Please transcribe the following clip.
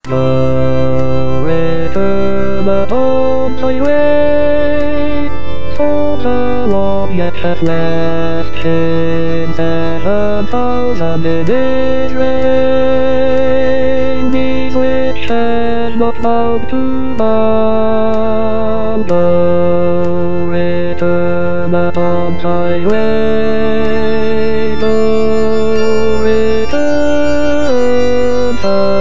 The return upon the way. Total object has left in 7,000 minutes rain. These which has not bound to bound. The return upon the way. The return